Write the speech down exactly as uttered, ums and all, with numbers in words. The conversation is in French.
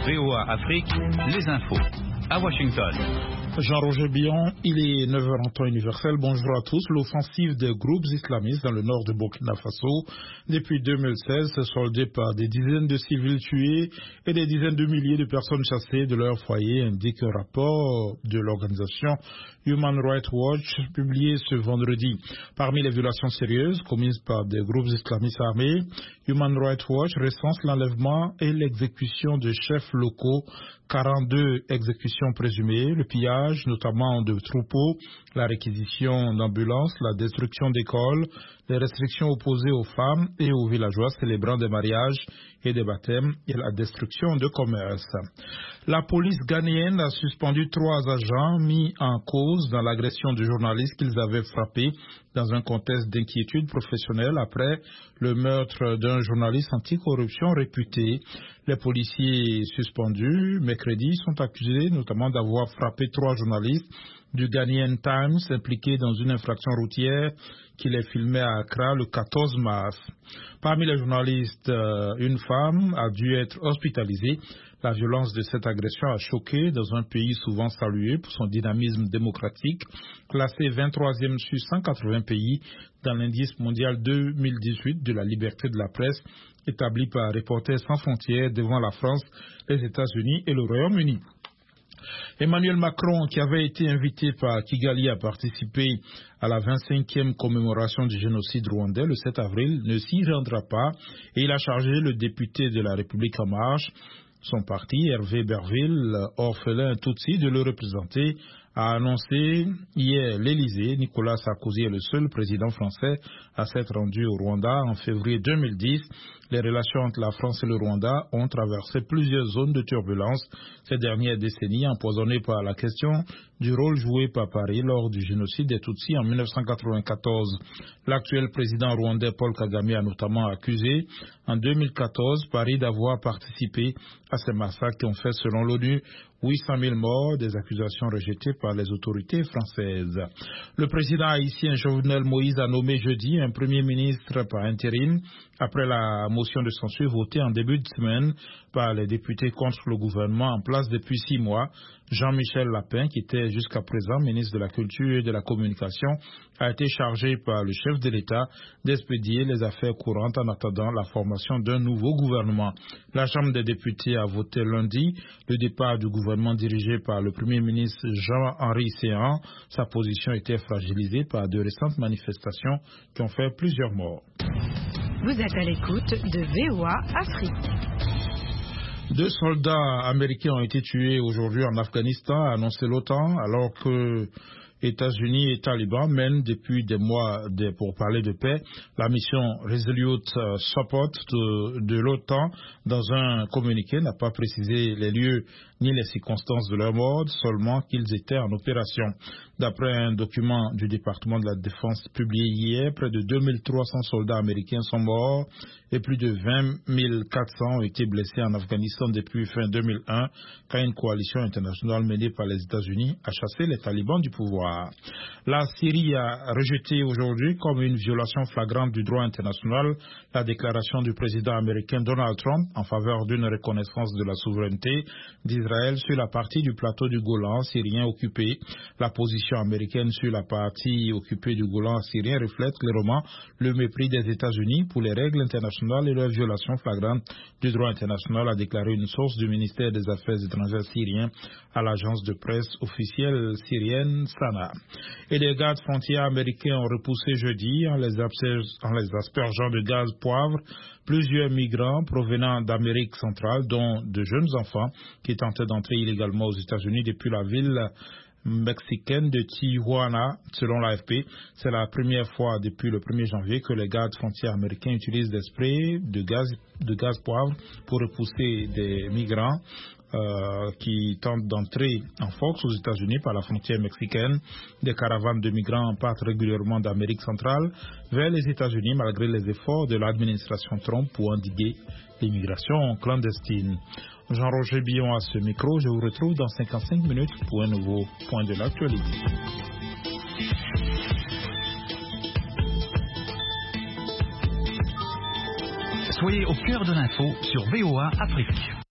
V O A Afrique, les infos. À Washington. Jean-Roger Billon, il est neuf heures en temps universel. Bonjour à tous. L'offensive des groupes islamistes dans le nord de Burkina Faso depuis deux mille seize s'est soldée par des dizaines de civils tués et des dizaines de milliers de personnes chassées de leur foyer, indique un rapport de l'organisation Human Rights Watch publié ce vendredi. Parmi les violations sérieuses commises par des groupes islamistes armés, Human Rights Watch recense l'enlèvement et l'exécution de chefs locaux, quarante-deux exécutions présumées, le pillage notamment de troupeaux, la réquisition d'ambulances, la destruction d'écoles, les restrictions opposées aux femmes et aux villageois célébrant des mariages et des baptêmes et la destruction de commerce. La police ghanéenne a suspendu trois agents mis en cause dans l'agression de journalistes qu'ils avaient frappés dans un contexte d'inquiétude professionnelle après le meurtre d'un journaliste anticorruption réputé. Les policiers suspendus mercredi sont accusés notamment d'avoir frappé trois journalistes du Ghanaian Times impliqués dans une infraction routière qui les filmait à Accra le quatorze mars. Parmi les journalistes, une femme a dû être hospitalisée. La violence de cette agression a choqué dans un pays souvent salué pour son dynamisme démocratique, classé vingt-troisième sur cent quatre-vingts pays dans l'indice mondial deux mille dix-huit de la liberté de la presse établi par Reporters sans frontières devant la France, les États-Unis et le Royaume-Uni. Emmanuel Macron, qui avait été invité par Kigali à participer à la vingt-cinquième commémoration du génocide rwandais le sept avril, ne s'y rendra pas et il a chargé le député de la République en marche, son parti, Hervé Berville, orphelin Tutsi, de le représenter, a annoncé hier l'Élysée. Nicolas Sarkozy est le seul président français à s'être rendu au Rwanda en février deux mille dix. Les relations entre la France et le Rwanda ont traversé plusieurs zones de turbulence ces dernières décennies, empoisonnées par la question du rôle joué par Paris lors du génocide des Tutsis en mille neuf cent quatre-vingt-quatorze. L'actuel président rwandais Paul Kagame a notamment accusé en deux mille quatorze Paris d'avoir participé à ces massacres qui ont fait, selon l'ONU, huit cent mille morts, des accusations rejetées par les autorités françaises. Le président haïtien Jovenel Moïse a nommé jeudi un premier ministre par intérim après la motion de censure votée en début de semaine par les députés contre le gouvernement en place depuis six mois. Jean-Michel Lapin, qui était jusqu'à présent ministre de la Culture et de la Communication, a été chargé par le chef de l'État d'expédier les affaires courantes en attendant la formation d'un nouveau gouvernement. La Chambre des députés a voté lundi le départ du gouvernement dirigé par le Premier ministre Jean-Henri Séhan. Sa position était fragilisée par de récentes manifestations qui ont fait plusieurs morts. Vous êtes à l'écoute de V O A Afrique. Deux soldats américains ont été tués aujourd'hui en Afghanistan, a annoncé l'OTAN, alors que États-Unis et talibans mènent depuis des mois de, pour parler de paix la mission Resolute Support de, de l'OTAN. Dans un communiqué, n'a pas précisé les lieux ni les circonstances de leur mort, seulement qu'ils étaient en opération. D'après un document du département de la Défense publié hier, près de deux mille trois cents soldats américains sont morts et plus de vingt mille quatre cents ont été blessés en Afghanistan depuis fin deux mille un, quand une coalition internationale menée par les États-Unis a chassé les talibans du pouvoir. La Syrie a rejeté aujourd'hui comme une violation flagrante du droit international la déclaration du président américain Donald Trump en faveur d'une reconnaissance de la souveraineté d'Israël sur la partie du plateau du Golan syrien occupé. La position américaine sur la partie occupée du Golan syrien reflète clairement le mépris des États-Unis pour les règles internationales et leur violation flagrante du droit international, a déclaré une source du ministère des Affaires étrangères syrien à l'agence de presse officielle syrienne Sana. Et les gardes frontières américains ont repoussé jeudi, en les, en les aspergeant de gaz poivre, plusieurs migrants provenant d'Amérique centrale, dont de jeunes enfants qui tentaient d'entrer illégalement aux États-Unis depuis la ville mexicaine de Tijuana, selon l'A F P. C'est la première fois depuis le premier janvier que les gardes frontières américains utilisent des sprays de gaz, de gaz poivre pour repousser des migrants Euh, qui tentent d'entrer en force aux États-Unis par la frontière mexicaine. Des caravanes de migrants partent régulièrement d'Amérique centrale vers les États-Unis malgré les efforts de l'administration Trump pour endiguer l'immigration clandestine. Jean-Roger Billon à ce micro. Je vous retrouve dans cinquante-cinq minutes pour un nouveau point de l'actualité. Soyez au cœur de l'info sur V O A Afrique.